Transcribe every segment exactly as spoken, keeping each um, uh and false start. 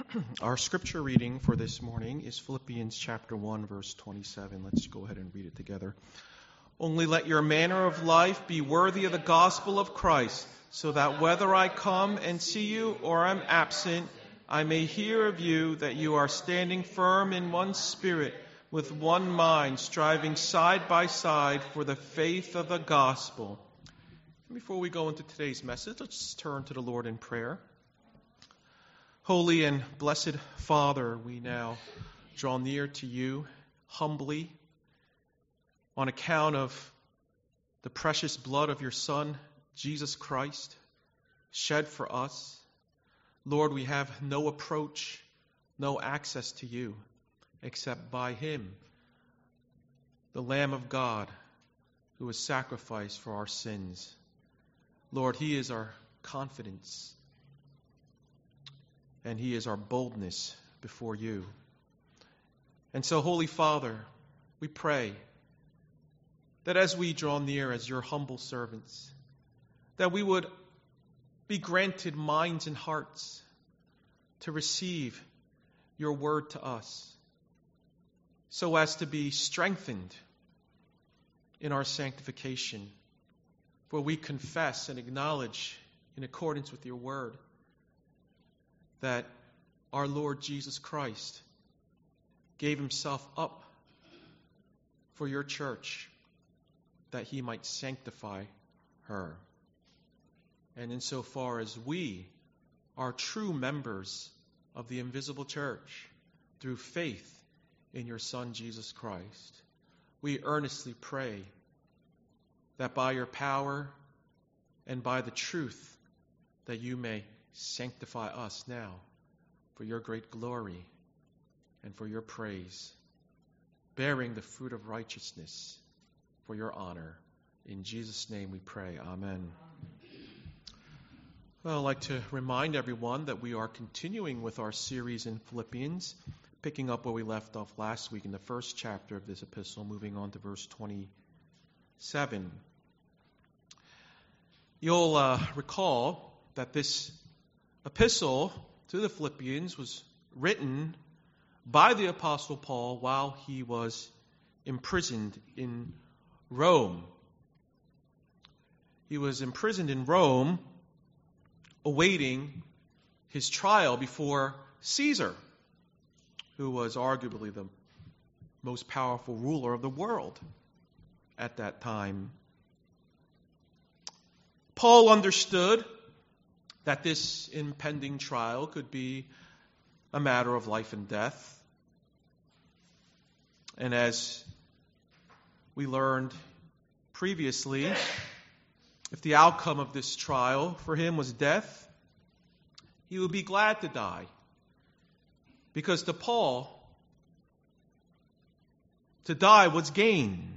Our scripture reading for this morning is Philippians chapter one, verse twenty-seven. Let's go ahead and read it together. Only let your manner of life be worthy of the gospel of Christ, so that whether I come and see you or am absent, I may hear of you that you are standing firm in one spirit, with one mind, striving side by side for the faith of the gospel. Before we go into today's message, let's turn to the Lord in prayer. Holy and blessed Father, we now draw near to you humbly on account of the precious blood of your Son, Jesus Christ, shed for us. Lord, we have no approach, no access to you except by him, the Lamb of God, who was sacrificed for our sins. Lord, he is our confidence, and he is our boldness before you. And so, Holy Father, we pray that as we draw near as your humble servants, that we would be granted minds and hearts to receive your word to us, so as to be strengthened in our sanctification, for we confess and acknowledge in accordance with your word that our Lord Jesus Christ gave himself up for your church, that he might sanctify her. And insofar as we are true members of the invisible church through faith in your Son Jesus Christ, we earnestly pray that by your power and by the truth that you may sanctify us now for your great glory and for your praise, bearing the fruit of righteousness for your honor. In Jesus' name we pray. Amen. Well, I'd like to remind everyone that we are continuing with our series in Philippians, picking up where we left off last week in the first chapter of this epistle, moving on to verse twenty-seven. You'll uh, recall that this epistle to the Philippians was written by the Apostle Paul while he was imprisoned in Rome. He was imprisoned in Rome, awaiting his trial before Caesar, who was arguably the most powerful ruler of the world at that time. Paul understood that this impending trial could be a matter of life and death. And as we learned previously, if the outcome of this trial for him was death, he would be glad to die. Because to Paul, to die was gain.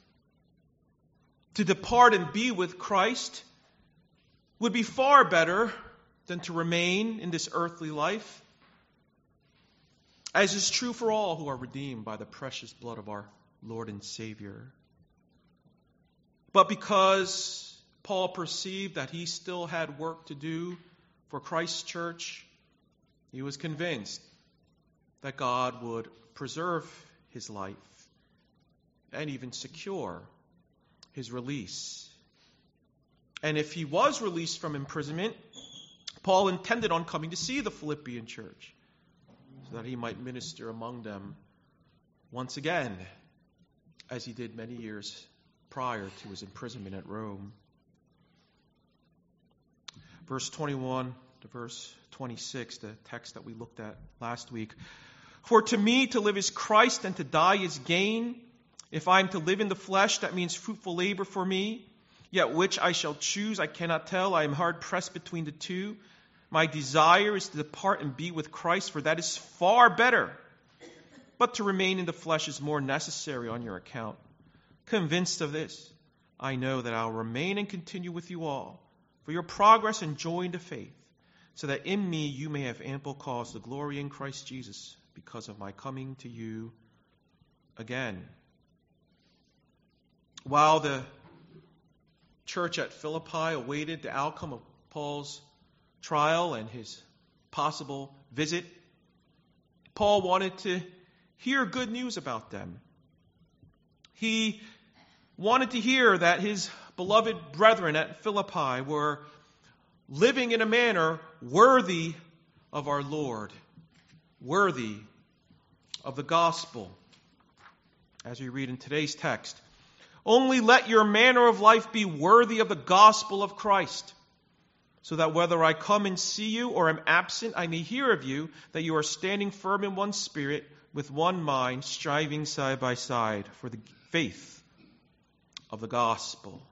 To depart and be with Christ would be far better than to remain in this earthly life, as is true for all who are redeemed by the precious blood of our Lord and Savior. But because Paul perceived that he still had work to do for Christ's church, he was convinced that God would preserve his life and even secure his release. And if he was released from imprisonment, Paul intended on coming to see the Philippian church so that he might minister among them once again, as he did many years prior to his imprisonment at Rome. Verse twenty-one to verse twenty-six, the text that we looked at last week. For to me to live is Christ and to die is gain. If I am to live in the flesh, that means fruitful labor for me. Yet which I shall choose, I cannot tell. I am hard pressed between the two. My desire is to depart and be with Christ, for that is far better. But to remain in the flesh is more necessary on your account. Convinced of this, I know that I will remain and continue with you all, for your progress and joy in the faith, so that in me you may have ample cause to glory in Christ Jesus, because of my coming to you again. While the church at Philippi awaited the outcome of Paul's trial and his possible visit Paul wanted to hear good news about them. He wanted to hear that his beloved brethren at Philippi were living in a manner worthy of our Lord, worthy of the gospel. As we read in today's text, only let your manner of life be worthy of the gospel of Christ, so that whether I come and see you or am absent, I may hear of you that you are standing firm in one spirit, with one mind, striving side by side for the faith of the gospel.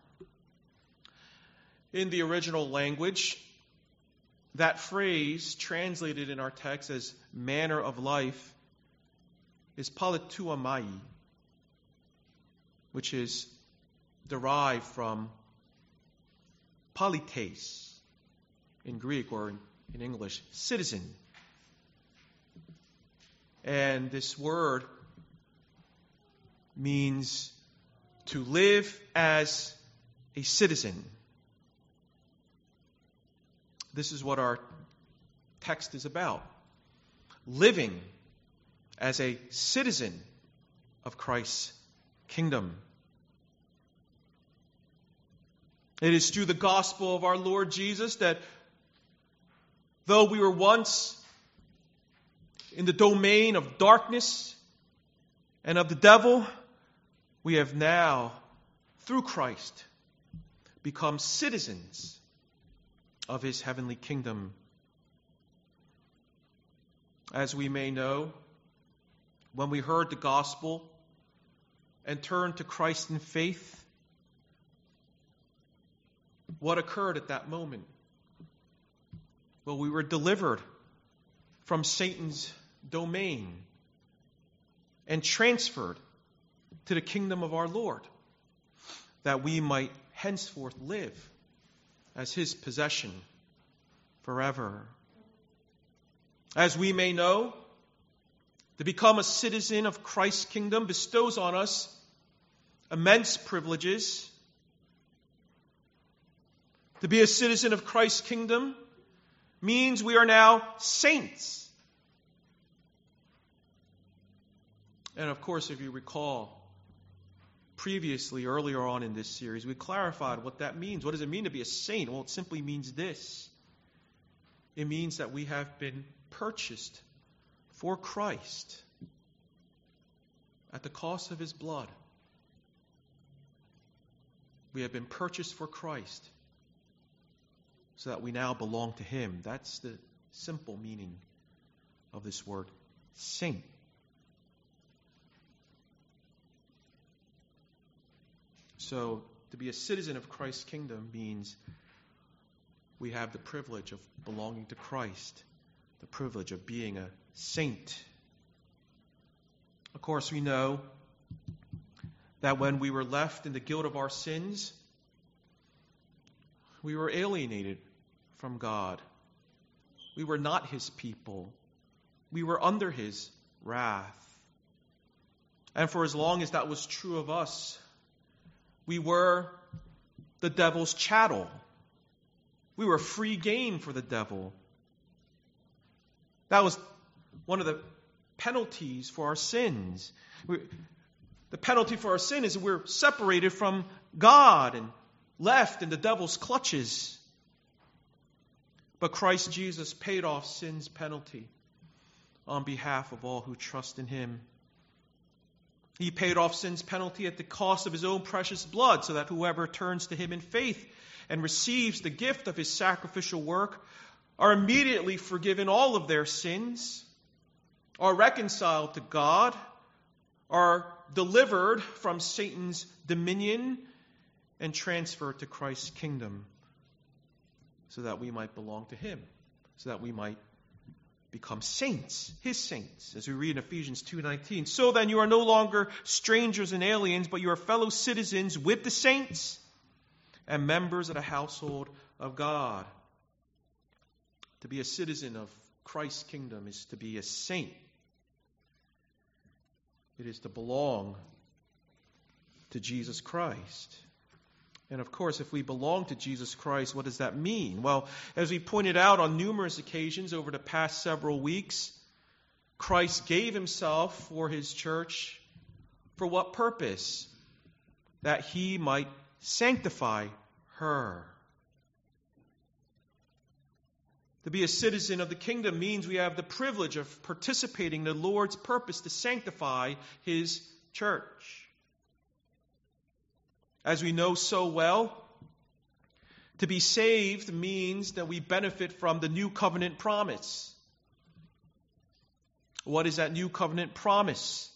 In the original language, that phrase translated in our text as manner of life is politeuomai, which is derived from polites in Greek, or in English, citizen. And this word means to live as a citizen. This is what our text is about. Living as a citizen of Christ's kingdom. It is through the gospel of our Lord Jesus that though we were once in the domain of darkness and of the devil, we have now, through Christ, become citizens of his heavenly kingdom. As we may know, when we heard the gospel and turned to Christ in faith, what occurred at that moment? Well, we were delivered from Satan's domain and transferred to the kingdom of our Lord, that we might henceforth live as his possession forever. As we may know, to become a citizen of Christ's kingdom bestows on us immense privileges. To be a citizen of Christ's kingdom means we are now saints. And of course, if you recall, previously, earlier on in this series, we clarified what that means. What does it mean to be a saint? Well, it simply means this. It means that we have been purchased for Christ at the cost of his blood. We have been purchased for Christ so that we now belong to him. That's the simple meaning of this word, saint. So, to be a citizen of Christ's kingdom means we have the privilege of belonging to Christ, the privilege of being a saint. Of course, we know that when we were left in the guilt of our sins, we were alienated from God. We were not his people. We were under his wrath. And for as long as that was true of us, we were the devil's chattel. We were free game for the devil. That was one of the penalties for our sins. We, the penalty for our sin is that we're separated from God and left in the devil's clutches. But Christ Jesus paid off sin's penalty on behalf of all who trust in him. He paid off sin's penalty at the cost of his own precious blood, so that whoever turns to him in faith and receives the gift of his sacrificial work are immediately forgiven all of their sins, are reconciled to God, are delivered from Satan's dominion, and transferred to Christ's kingdom, so that we might belong to him, so that we might become saints, his saints, as we read in Ephesians two nineteen. So then you are no longer strangers and aliens, but you are fellow citizens with the saints and members of the household of God. To be a citizen of Christ's kingdom is to be a saint. It is to belong to Jesus Christ. And of course, if we belong to Jesus Christ, what does that mean? Well, as we pointed out on numerous occasions over the past several weeks, Christ gave himself for his church. For what purpose? That he might sanctify her. To be a citizen of the kingdom means we have the privilege of participating in the Lord's purpose to sanctify his church. As we know so well, to be saved means that we benefit from the new covenant promise. What is that new covenant promise?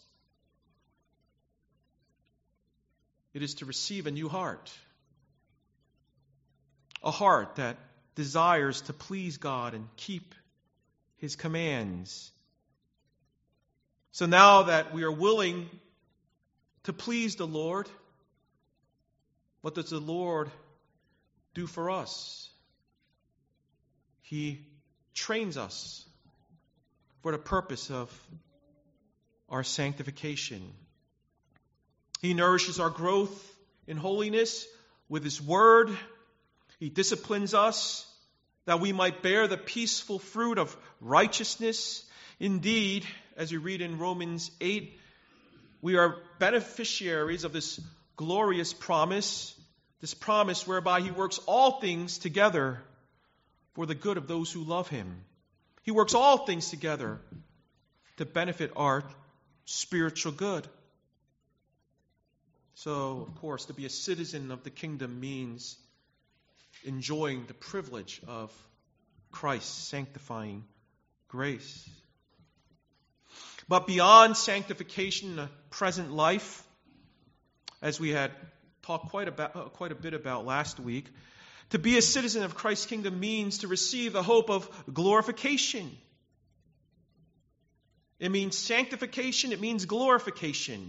It is to receive a new heart. A heart that desires to please God and keep his commands. So now that we are willing to please the Lord, what does the Lord do for us? He trains us for the purpose of our sanctification. He nourishes our growth in holiness with his word. He disciplines us that we might bear the peaceful fruit of righteousness. Indeed, as we read in Romans eight, we are beneficiaries of this glorious promise, this promise whereby he works all things together for the good of those who love him. He works all things together to benefit our spiritual good. So, of course, to be a citizen of the kingdom means enjoying the privilege of Christ's sanctifying grace. But beyond sanctification in the present life, as we had talked quite about, quite a bit about last week, to be a citizen of Christ's kingdom means to receive the hope of glorification. It means sanctification, it means glorification.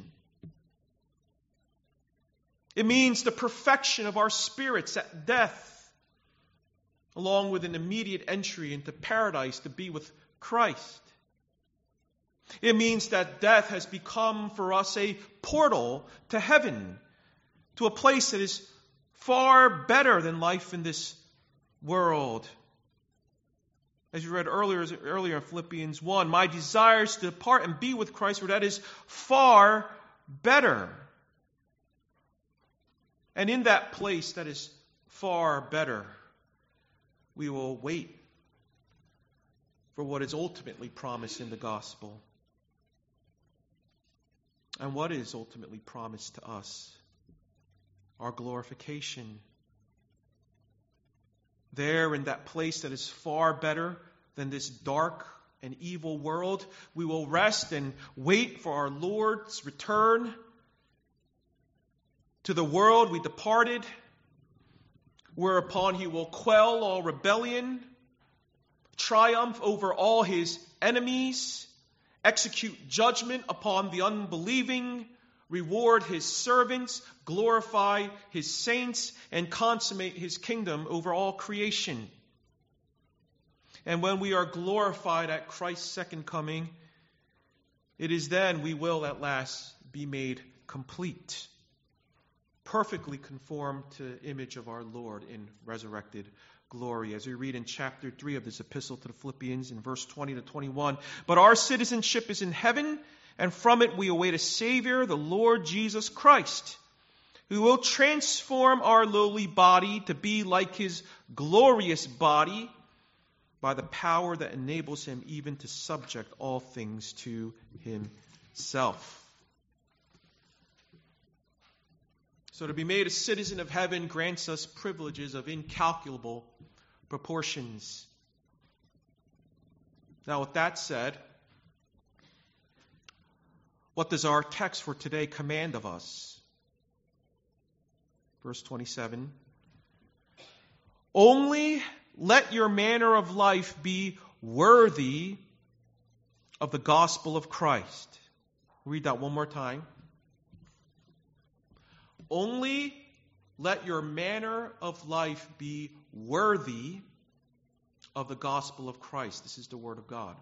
It means the perfection of our spirits at death, along with an immediate entry into paradise to be with Christ. It means that death has become for us a portal to heaven, to a place that is far better than life in this world. As you read earlier, earlier in Philippians one, my desire is to depart and be with Christ, for that is far better. And in that place that is far better, we will wait for what is ultimately promised in the gospel. And what is ultimately promised to us? Our glorification. There in that place that is far better than this dark and evil world, we will rest and wait for our Lord's return. To the world we departed, whereupon he will quell all rebellion, triumph over all his enemies, execute judgment upon the unbelieving, reward his servants, glorify his saints, and consummate his kingdom over all creation. And when we are glorified at Christ's second coming, it is then we will at last be made complete, perfectly conformed to the image of our Lord in resurrected glory. As we read in chapter three of this epistle to the Philippians in verse twenty to twenty-one, but our citizenship is in heaven, and from it we await a Savior, the Lord Jesus Christ, who will transform our lowly body to be like his glorious body by the power that enables him even to subject all things to himself. So to be made a citizen of heaven grants us privileges of incalculable proportions. Now, with that said, what does our text for today command of us? Verse twenty-seven. Only let your manner of life be worthy of the gospel of Christ. Read that one more time. Only let your manner of life be worthy of the gospel of Christ. This is the word of God.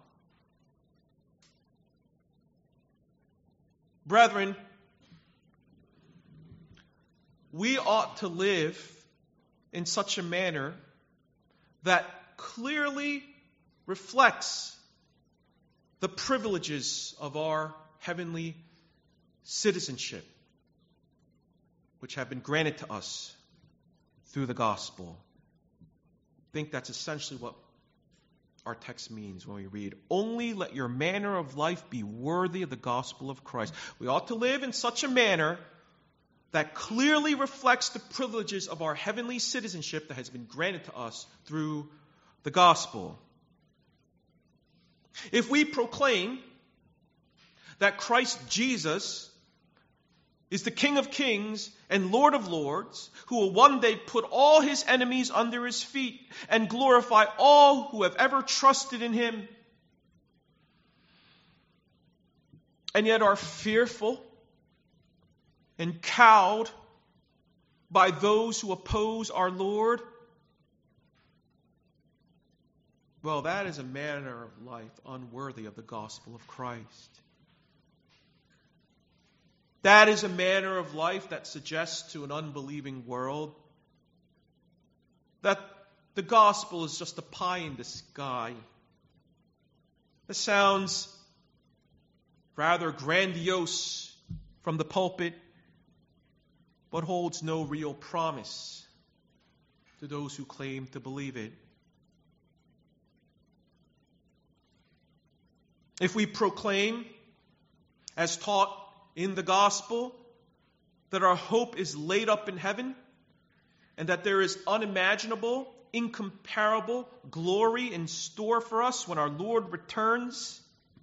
Brethren, we ought to live in such a manner that clearly reflects the privileges of our heavenly citizenship, which have been granted to us through the gospel. I think that's essentially what our text means when we read, "Only let your manner of life be worthy of the gospel of Christ." We ought to live in such a manner that clearly reflects the privileges of our heavenly citizenship that has been granted to us through the gospel. If we proclaim that Christ Jesus is the King of Kings and Lord of Lords, who will one day put all his enemies under his feet and glorify all who have ever trusted in him, and yet are fearful and cowed by those who oppose our Lord, well, that is a manner of life unworthy of the gospel of Christ. That is a manner of life that suggests to an unbelieving world that the gospel is just a pie in the sky. It sounds rather grandiose from the pulpit, but holds no real promise to those who claim to believe it. If we proclaim, as taught in the gospel, that our hope is laid up in heaven, and that there is unimaginable, incomparable glory in store for us when our Lord returns,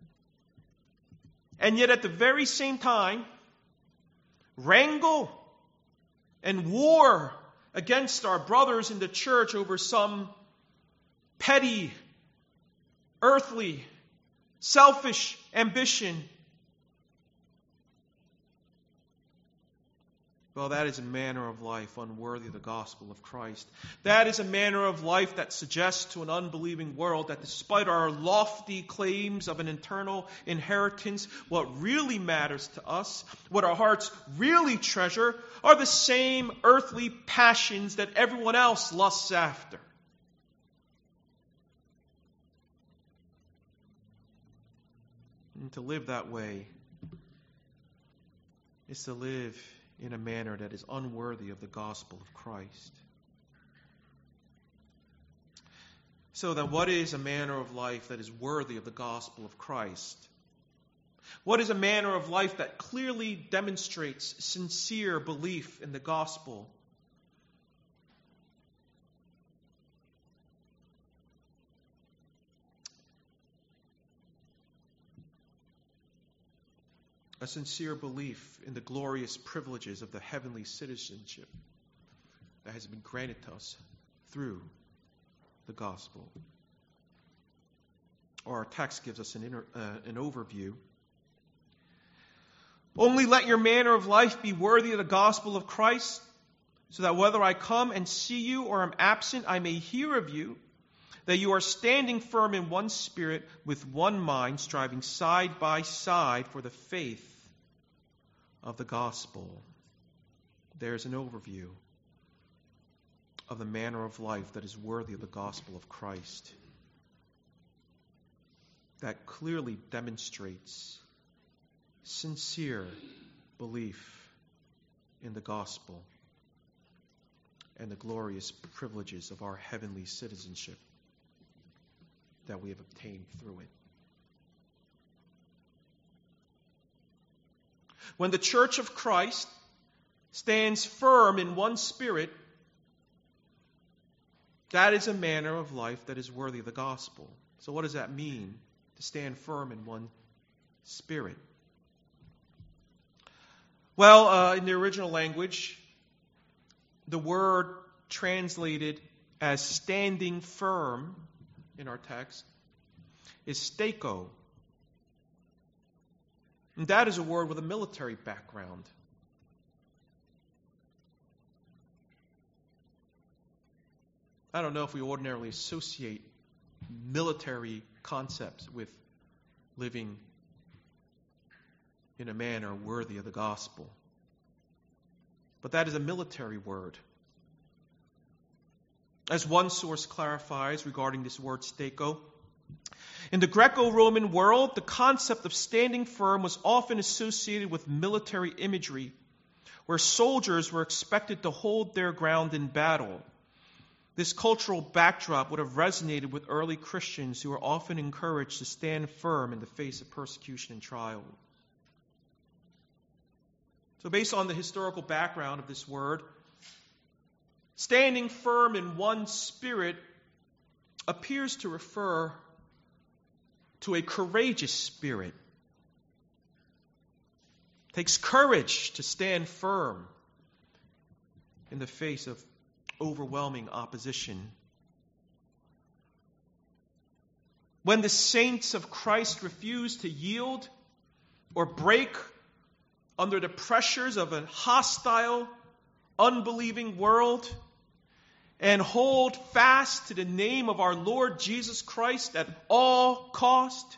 and yet at the very same time, wrangle and war against our brothers in the church over some petty, earthly, selfish ambition, well, that is a manner of life unworthy of the gospel of Christ. That is a manner of life that suggests to an unbelieving world that despite our lofty claims of an eternal inheritance, what really matters to us, what our hearts really treasure, are the same earthly passions that everyone else lusts after. And to live that way is to live in a manner that is unworthy of the gospel of Christ. So then, what is a manner of life that is worthy of the gospel of Christ? What is a manner of life that clearly demonstrates sincere belief in the gospel? A sincere belief in the glorious privileges of the heavenly citizenship that has been granted to us through the gospel. Or our text gives us an, inter, uh, an overview. "Only let your manner of life be worthy of the gospel of Christ, so that whether I come and see you or am absent, I may hear of you, that you are standing firm in one spirit, with one mind, striving side by side for the faith of the gospel." There's an overview of the manner of life that is worthy of the gospel of Christ, that clearly demonstrates sincere belief in the gospel and the glorious privileges of our heavenly citizenship that we have obtained through it. When the church of Christ stands firm in one spirit, that is a manner of life that is worthy of the gospel. So what does that mean, to stand firm in one spirit? Well, uh, in the original language, the word translated as standing firm in our text is steko. And that is a word with a military background. I don't know if we ordinarily associate military concepts with living in a manner worthy of the gospel. But that is a military word. As one source clarifies regarding this word steko, In the Greco-Roman world, the concept of standing firm was often associated with military imagery, where soldiers were expected to hold their ground in battle. This cultural backdrop would have resonated with early Christians who were often encouraged to stand firm in the face of persecution and trial. So based on the historical background of this word, standing firm in one spirit appears to refer to a courageous spirit. It takes courage to stand firm in the face of overwhelming opposition. When the saints of Christ refuse to yield or break under the pressures of a hostile, unbelieving world, and hold fast to the name of our Lord Jesus Christ at all cost,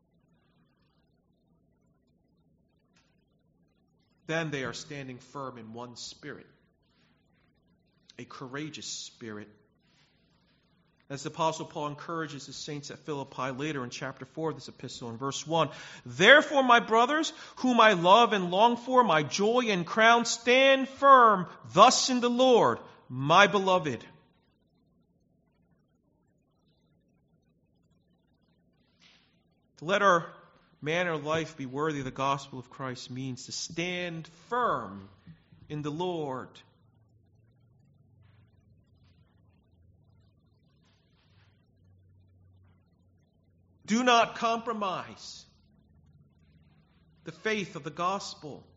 then they are standing firm in one spirit, a courageous spirit. As the Apostle Paul encourages the saints at Philippi later in chapter four of this epistle in verse one, "Therefore, my brothers, whom I love and long for, my joy and crown, stand firm thus in the Lord, my beloved." To let our manner of life be worthy of the gospel of Christ means to stand firm in the Lord. Do not compromise the faith of the gospel.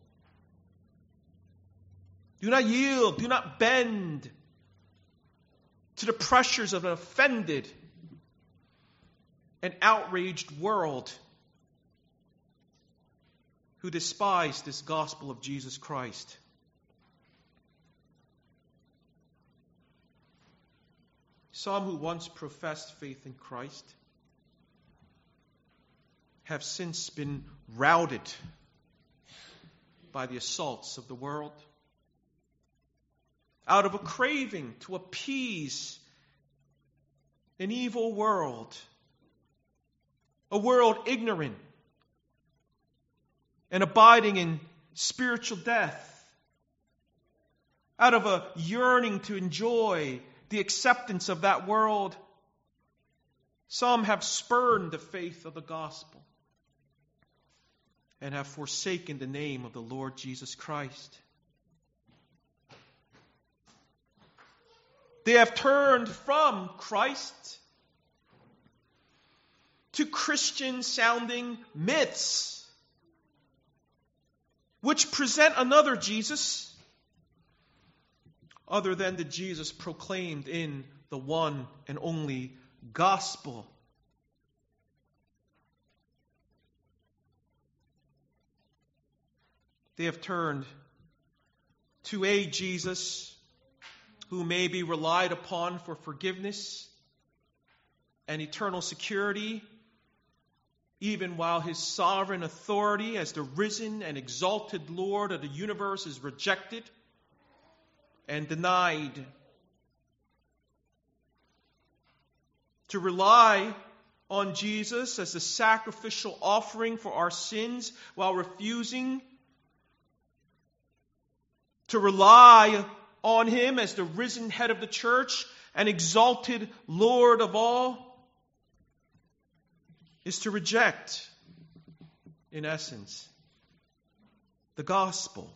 Do not yield, do not bend to the pressures of an offended and outraged world who despise this gospel of Jesus Christ. Some who once professed faith in Christ have since been routed by the assaults of the world. Out of a craving to appease an evil world, a world ignorant and abiding in spiritual death, out of a yearning to enjoy the acceptance of that world, some have spurned the faith of the gospel and have forsaken the name of the Lord Jesus Christ. They have turned from Christ to Christian-sounding myths, which present another Jesus other than the Jesus proclaimed in the one and only gospel. They have turned to a Jesus who may be relied upon for forgiveness and eternal security, even while his sovereign authority as the risen and exalted Lord of the universe is rejected and denied. To rely on Jesus as the sacrificial offering for our sins while refusing to rely on him as the risen head of the church and exalted Lord of all is to reject, in essence, the gospel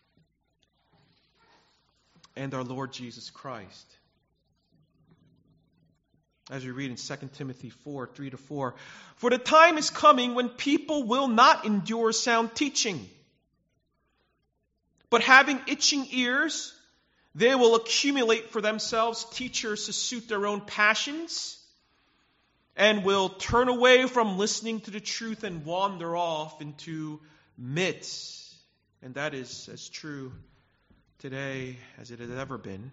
and our Lord Jesus Christ. As we read in Second Timothy four, three to four, "For the time is coming when people will not endure sound teaching, but having itching ears, they will accumulate for themselves teachers to suit their own passions, and will turn away from listening to the truth and wander off into myths." And that is as true today as it has ever been.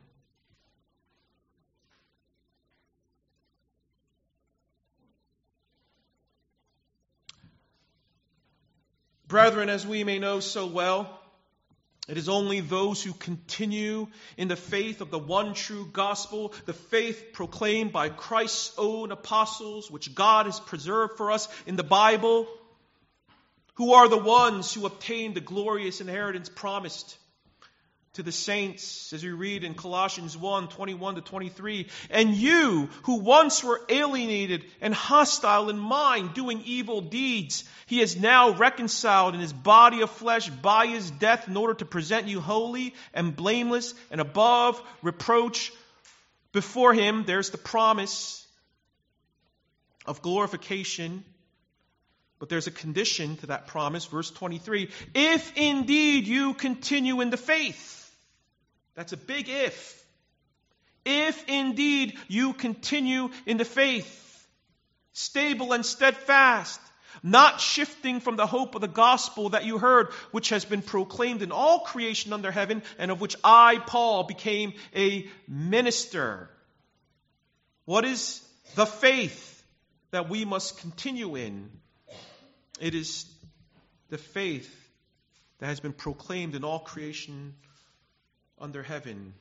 Brethren, as we may know so well, It is only those who continue in the faith of the one true gospel, the faith proclaimed by Christ's own apostles, which God has preserved for us in the Bible, who are the ones who obtain the glorious inheritance promised to the saints, as we read in Colossians one, twenty-one to twenty-three. And you, who once were alienated and hostile in mind, doing evil deeds, he is now reconciled in his body of flesh by his death in order to present you holy and blameless and above reproach before him. There's the promise of glorification. But there's a condition to that promise, verse twenty-three. If indeed you continue in the faith. That's a big if. If indeed you continue in the faith, stable and steadfast, not shifting from the hope of the gospel that you heard, which has been proclaimed in all creation under heaven, and of which I, Paul, became a minister. What is the faith that we must continue in? It is the faith that has been proclaimed in all creation under heaven,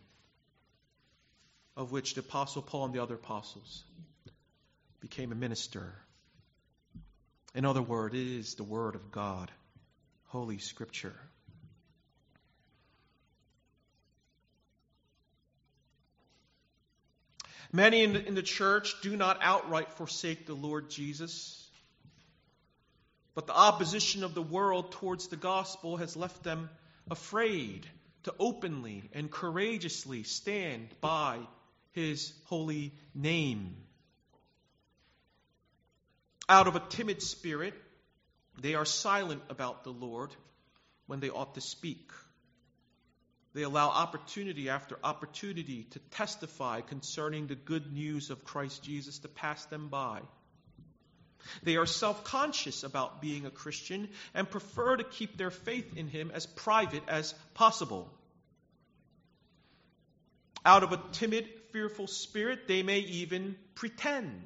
of which the Apostle Paul and the other apostles became a minister. In other words, it is the Word of God, Holy Scripture. Many in the, in the church do not outright forsake the Lord Jesus, but the opposition of the world towards the gospel has left them afraid to openly and courageously stand by his holy name. Out of a timid spirit, they are silent about the Lord when they ought to speak. They allow opportunity after opportunity to testify concerning the good news of Christ Jesus to pass them by. They are self-conscious about being a Christian and prefer to keep their faith in him as private as possible. Out of a timid, fearful spirit, they may even pretend.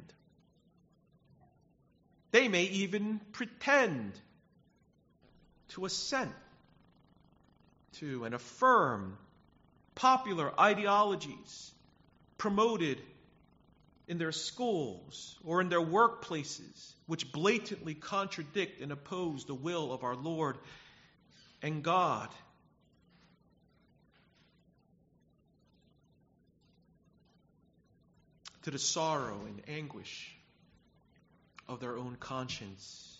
They may even pretend to assent to and affirm popular ideologies promoted in their schools or in their workplaces, which blatantly contradict and oppose the will of our Lord and God. To the sorrow and anguish of their own conscience.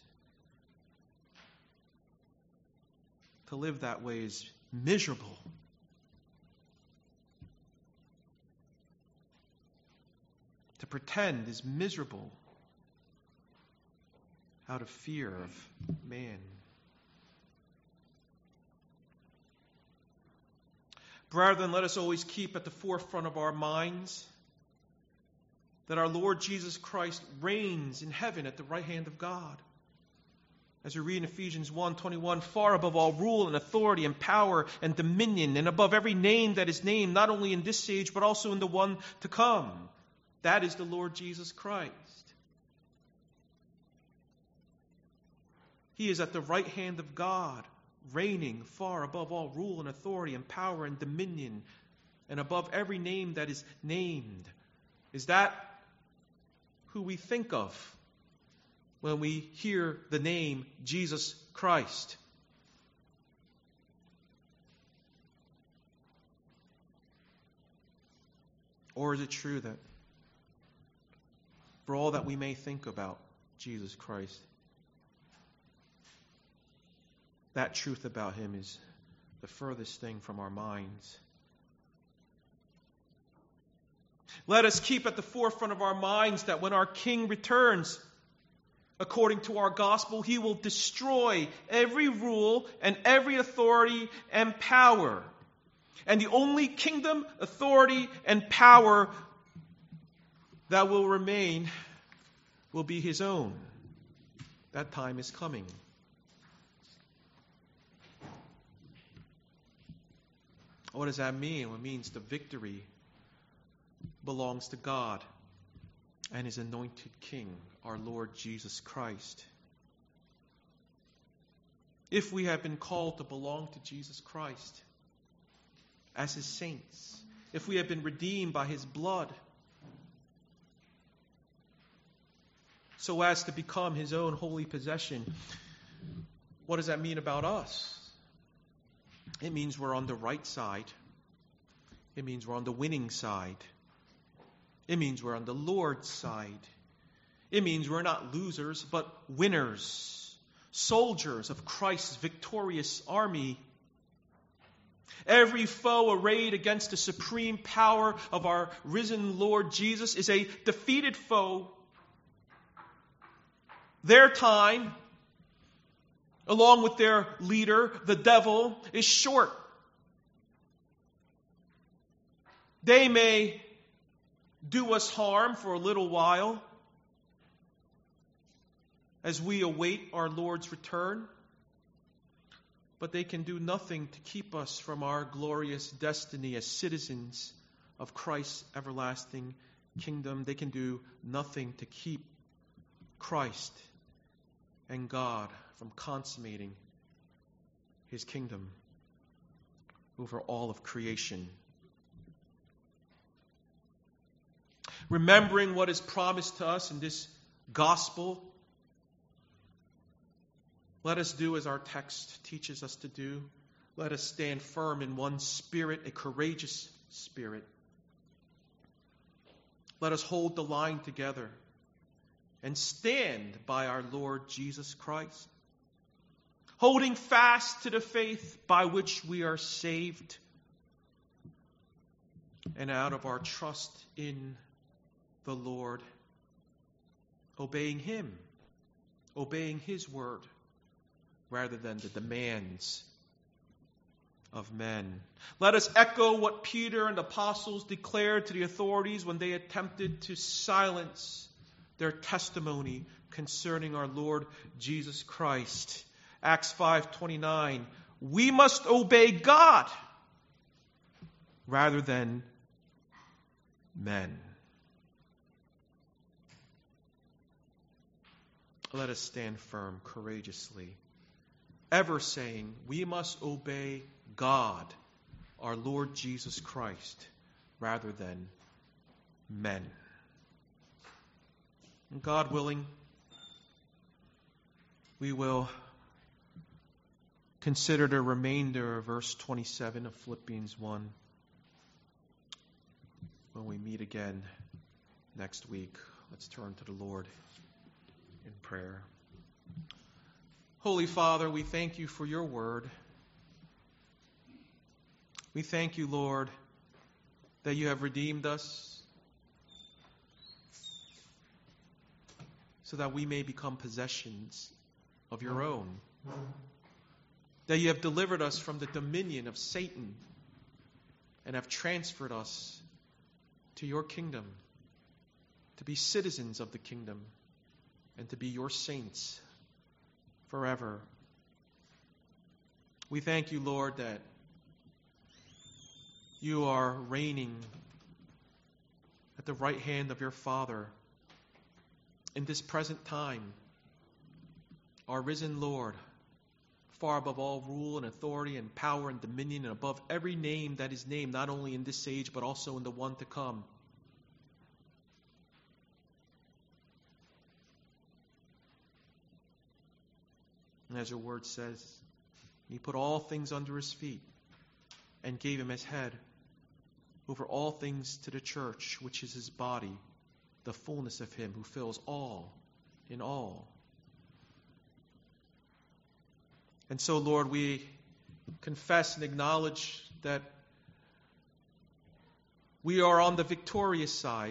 To live that way is miserable. To pretend is miserable out of fear of man. Brethren, let us always keep at the forefront of our minds that our Lord Jesus Christ reigns in heaven at the right hand of God. As we read in Ephesians one twenty-one, far above all rule and authority and power and dominion, and above every name that is named, not only in this age, but also in the one to come. That is the Lord Jesus Christ. He is at the right hand of God, reigning far above all rule and authority and power and dominion, and above every name that is named. Is that who we think of when we hear the name Jesus Christ? Or is it true that for all that we may think about Jesus Christ, that truth about him is the furthest thing from our minds? Let us keep at the forefront of our minds that when our King returns, according to our gospel, he will destroy every rule and every authority and power. And the only kingdom, authority, and power that will remain will be his own. That time is coming. What does that mean? It means the victory belongs to God and his anointed King, our Lord Jesus Christ. if we have been called to belong to Jesus Christ as his saints, if we have been redeemed by his blood, so as to become his own holy possession, what does that mean about us? It means we're on the right side. It means we're on the winning side. It means we're on the Lord's side. It means we're not losers, but winners, soldiers of Christ's victorious army. Every foe arrayed against the supreme power of our risen Lord Jesus is a defeated foe. Their time, along with their leader, the devil, is short. They may do us harm for a little while as we await our Lord's return, but they can do nothing to keep us from our glorious destiny as citizens of Christ's everlasting kingdom. They can do nothing to keep Christ and God from consummating his kingdom over all of creation. Remembering what is promised to us in this gospel, let us do as our text teaches us to do. Let us stand firm in one spirit, a courageous spirit. Let us hold the line together and stand by our Lord Jesus Christ, holding fast to the faith by which we are saved, and out of our trust in the Lord, obeying him, obeying his word, rather than the demands of men. Let us echo what Peter and the apostles declared to the authorities when they attempted to silence their testimony concerning our Lord Jesus Christ. Acts five twenty-nine, we must obey God rather than men. Let us stand firm courageously, ever saying we must obey God, our Lord Jesus Christ, rather than men. And God willing, we will consider the remainder of verse twenty-seven of Philippians one when we meet again next week. Let's turn to the Lord in prayer. Holy Father, we thank you for your word. We thank you, Lord, that you have redeemed us so that we may become possessions of your own. That you have delivered us from the dominion of Satan and have transferred us to your kingdom, to be citizens of the kingdom and to be your saints forever. We thank you, Lord, that you are reigning at the right hand of your Father in this present time. Our risen Lord, far above all rule and authority and power and dominion and above every name that is named, not only in this age but also in the one to come. And as your word says, he put all things under his feet and gave him as head over all things to the church, which is his body, the fullness of him who fills all in all. And so, Lord, we confess and acknowledge that we are on the victorious side.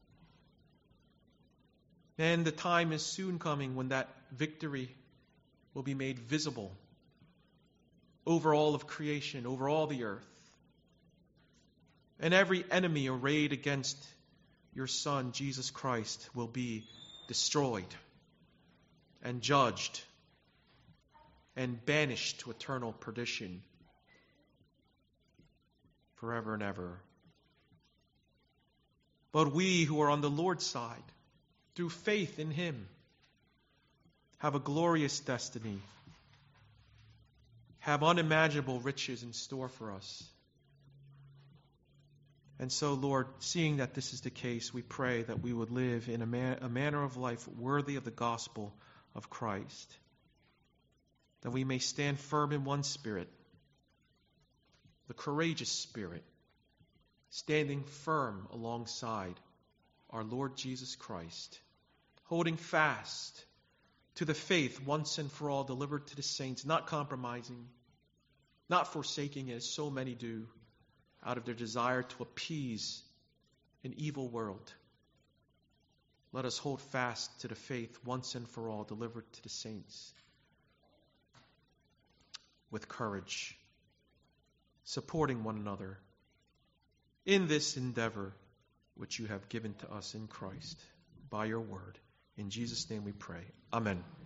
And the time is soon coming when that victory will be made visible over all of creation, over all the earth. And every enemy arrayed against your Son, Jesus Christ, will be destroyed and judged and banished to eternal perdition forever and ever. But we who are on the Lord's side, through faith in him, have a glorious destiny, have unimaginable riches in store for us. And so, Lord, seeing that this is the case, we pray that we would live in a, man, a manner of life worthy of the gospel of Christ, that we may stand firm in one spirit, the courageous spirit, standing firm alongside our Lord Jesus Christ, holding fast to the faith once and for all delivered to the saints, not compromising, not forsaking it as so many do out of their desire to appease an evil world. Let us hold fast to the faith once and for all delivered to the saints with courage, supporting one another in this endeavor which you have given to us in Christ by your word. In Jesus' name we pray. Amen.